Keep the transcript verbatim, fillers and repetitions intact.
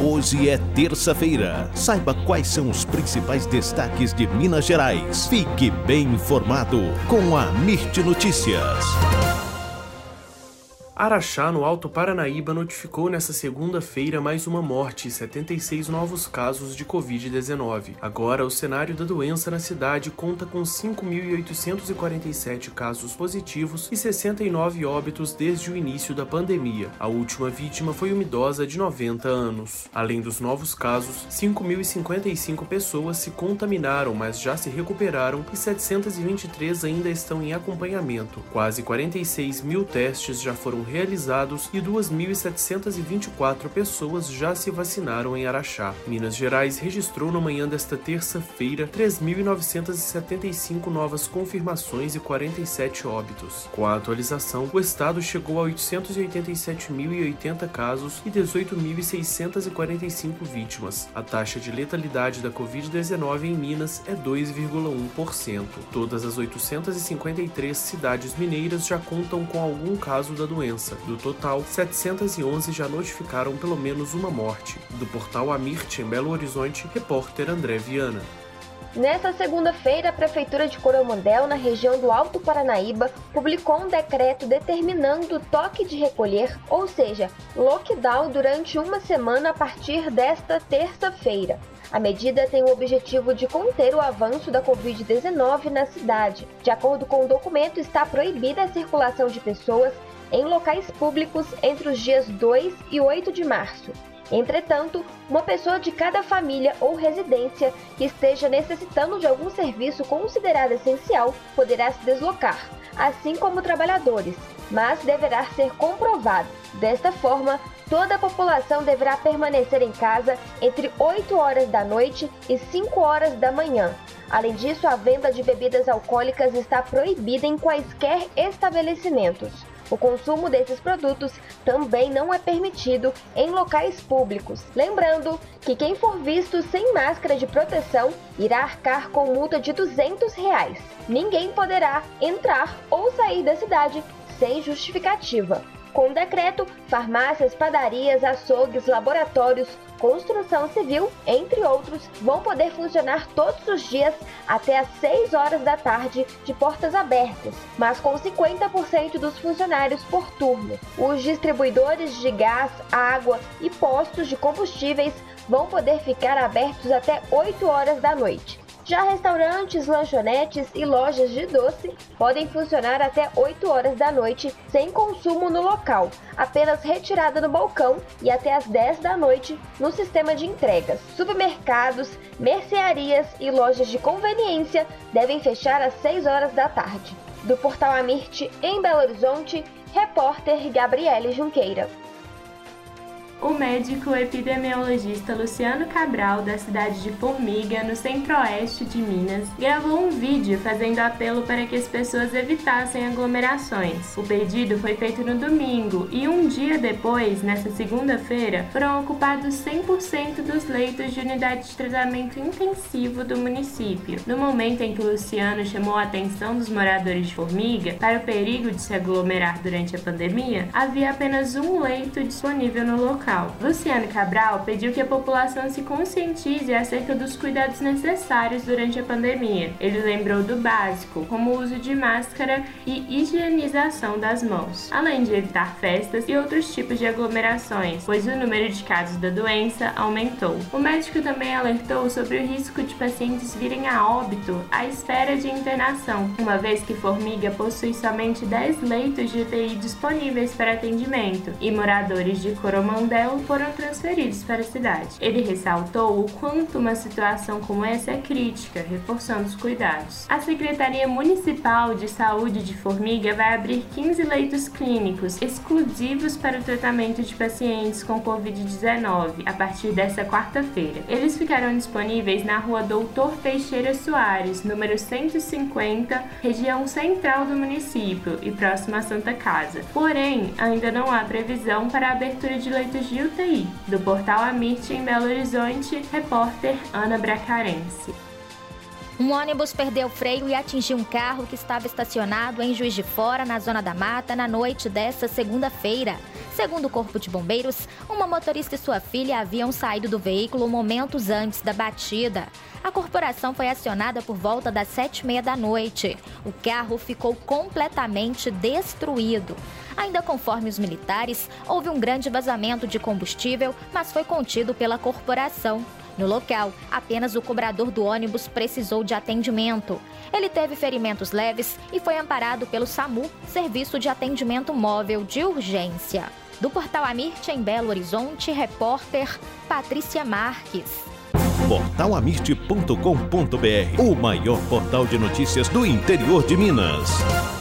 Hoje é terça-feira. Saiba quais são os principais destaques de Minas Gerais. Fique bem informado com a Mirte Notícias. Araxá, no Alto Paranaíba, notificou nesta segunda-feira mais uma morte e setenta e seis novos casos de covid dezenove. Agora, o cenário da doença na cidade conta com cinco mil oitocentos e quarenta e sete casos positivos e sessenta e nove óbitos desde o início da pandemia. A última vítima foi uma idosa de noventa anos. Além dos novos casos, cinco mil e cinquenta e cinco pessoas se contaminaram, mas já se recuperaram e setecentos e vinte e três ainda estão em acompanhamento. Quase quarenta e seis mil testes já foram realizados e duas mil setecentos e vinte e quatro pessoas já se vacinaram em Araxá. Minas Gerais registrou na manhã desta terça-feira três mil novecentos e setenta e cinco novas confirmações e quarenta e sete óbitos. Com a atualização, o estado chegou a oitocentos e oitenta e sete mil e oitenta casos e dezoito mil seiscentos e quarenta e cinco vítimas. A taxa de letalidade da covid dezenove em Minas é dois vírgula um por cento. Todas as oitocentas e cinquenta e três cidades mineiras já contam com algum caso da doença. Do total, setecentos e onze já notificaram pelo menos uma morte. Do portal Amirte, em Belo Horizonte, repórter André Viana. Nesta segunda-feira, a Prefeitura de Coromandel, na região do Alto Paranaíba, publicou um decreto determinando o toque de recolher, ou seja, lockdown durante uma semana a partir desta terça-feira. A medida tem o objetivo de conter o avanço da covid dezenove na cidade. De acordo com o documento, está proibida a circulação de pessoas em locais públicos entre os dias dois e oito de março. Entretanto, uma pessoa de cada família ou residência que esteja necessitando de algum serviço considerado essencial poderá se deslocar, assim como trabalhadores, mas deverá ser comprovado. Desta forma, toda a população deverá permanecer em casa entre oito horas da noite e cinco horas da manhã. Além disso, a venda de bebidas alcoólicas está proibida em quaisquer estabelecimentos. O consumo desses produtos também não é permitido em locais públicos. Lembrando que quem for visto sem máscara de proteção irá arcar com multa de duzentos reais. Ninguém poderá entrar ou sair da cidade sem justificativa. Com o decreto, farmácias, padarias, açougues, laboratórios, construção civil, entre outros, vão poder funcionar todos os dias até às seis horas da tarde de portas abertas, mas com cinquenta por cento dos funcionários por turno. Os distribuidores de gás, água e postos de combustíveis vão poder ficar abertos até oito horas da noite. Já restaurantes, lanchonetes e lojas de doce podem funcionar até oito horas da noite sem consumo no local, apenas retirada no balcão e até às dez da noite no sistema de entregas. Supermercados, mercearias e lojas de conveniência devem fechar às seis horas da tarde. Do portal Amirte, em Belo Horizonte, repórter Gabriele Junqueira. O médico epidemiologista Luciano Cabral, da cidade de Formiga, no centro-oeste de Minas, gravou um vídeo fazendo apelo para que as pessoas evitassem aglomerações. O pedido foi feito no domingo e um dia depois, nesta segunda-feira, foram ocupados cem por cento dos leitos de unidade de tratamento intensivo do município. No momento em que Luciano chamou a atenção dos moradores de Formiga para o perigo de se aglomerar durante a pandemia, havia apenas um leito disponível no local. Luciano Cabral pediu que a população se conscientize acerca dos cuidados necessários durante a pandemia. Ele lembrou do básico, como o uso de máscara e higienização das mãos, além de evitar festas e outros tipos de aglomerações, pois o número de casos da doença aumentou. O médico também alertou sobre o risco de pacientes virem a óbito à espera de internação, uma vez que Formiga possui somente dez leitos de U T I disponíveis para atendimento e moradores de Coromandel foram transferidos para a cidade. Ele ressaltou o quanto uma situação como essa é crítica, reforçando os cuidados. A Secretaria Municipal de Saúde de Formiga vai abrir quinze leitos clínicos exclusivos para o tratamento de pacientes com covid dezenove a partir desta quarta-feira. Eles ficarão disponíveis na rua Doutor Teixeira Soares, número cento e cinquenta, região central do município e próximo à Santa Casa. Porém, ainda não há previsão para a abertura de leitos de U T I. Do portal Amirte, em Belo Horizonte, repórter Ana Bracarense. Um ônibus perdeu o freio e atingiu um carro que estava estacionado em Juiz de Fora, na Zona da Mata, na noite desta segunda-feira. Segundo o Corpo de Bombeiros, uma motorista e sua filha haviam saído do veículo momentos antes da batida. A corporação foi acionada por volta das sete e meia da noite. O carro ficou completamente destruído. Ainda conforme os militares, houve um grande vazamento de combustível, mas foi contido pela corporação. No local, apenas o cobrador do ônibus precisou de atendimento. Ele teve ferimentos leves e foi amparado pelo SAMU, Serviço de Atendimento Móvel de Urgência. Do Portal Amirte, em Belo Horizonte, repórter Patrícia Marques. portal amirte ponto com ponto br, o maior portal de notícias do interior de Minas.